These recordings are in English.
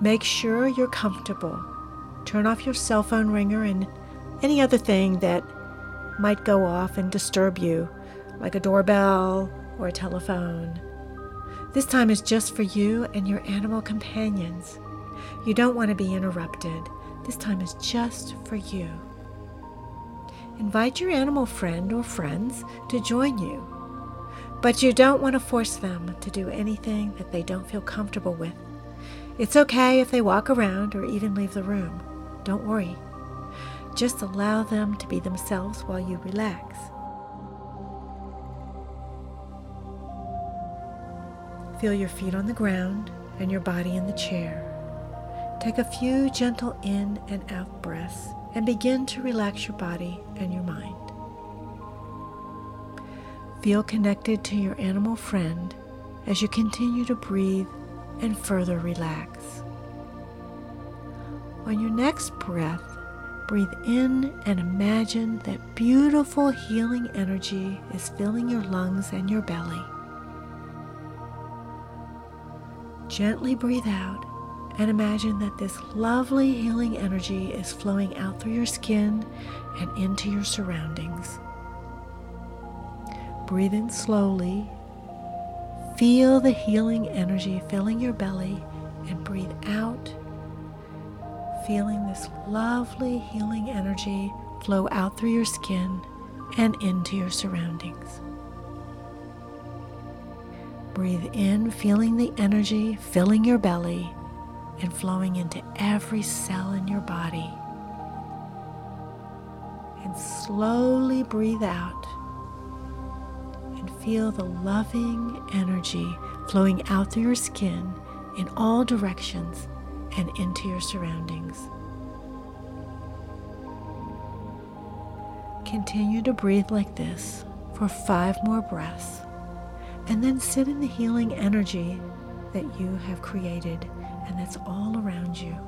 Make sure you're comfortable. Turn off your cell phone ringer and any other thing that might go off and disturb you, like a doorbell or a telephone. This time is just for you and your animal companions. You don't want to be interrupted. This time is just for you. Invite your animal friend or friends to join you, but you don't want to force them to do anything that they don't feel comfortable with. It's okay if they walk around or even leave the room. Don't worry. Just allow them to be themselves while you relax. Feel your feet on the ground and your body in the chair. Take a few gentle in and out breaths and begin to relax your body and your mind. Feel connected to your animal friend as you continue to breathe and further relax. On your next breath, breathe in and imagine that beautiful healing energy is filling your lungs and your belly. Gently breathe out and imagine that this lovely healing energy is flowing out through your skin and into your surroundings. Breathe in slowly. Feel the healing energy filling your belly and breathe out, feeling this lovely healing energy flow out through your skin and into your surroundings. Breathe in, feeling the energy filling your belly and flowing into every cell in your body. And slowly breathe out and feel the loving energy flowing out through your skin in all directions and into your surroundings. Continue to breathe like this for 5 more breaths, and then sit in the healing energy that you have created and that's all around you.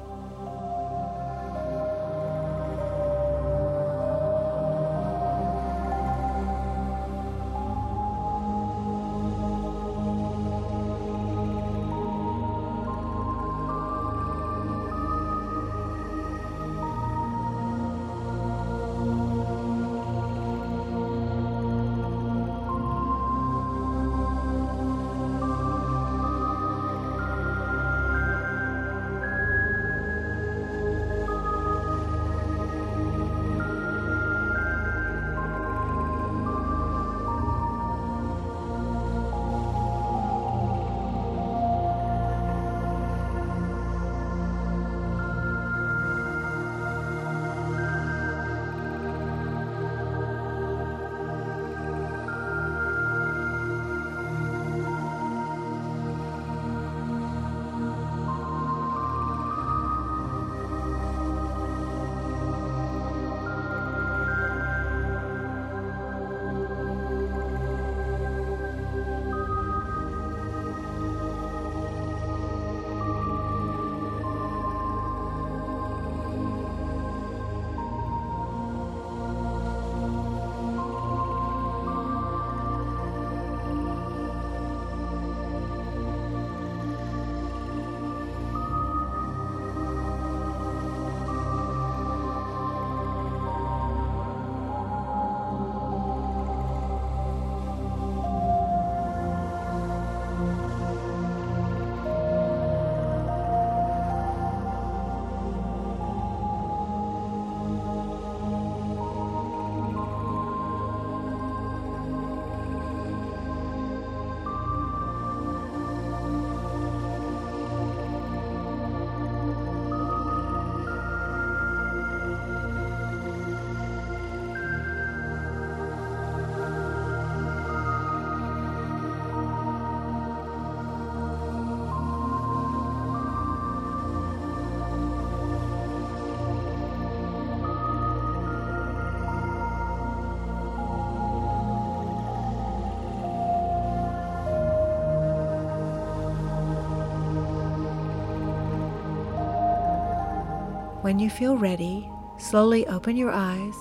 When you feel ready, slowly open your eyes,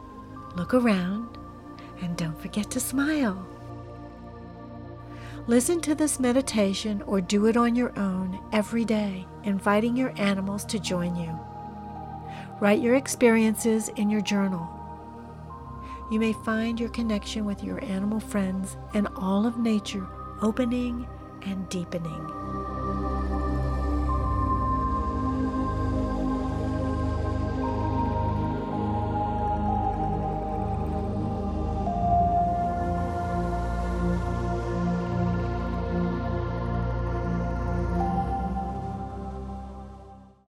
look around, and don't forget to smile. Listen to this meditation or do it on your own every day. inviting your animals to join you. Write your experiences in your journal. You may find your connection with your animal friends and all of nature opening and deepening.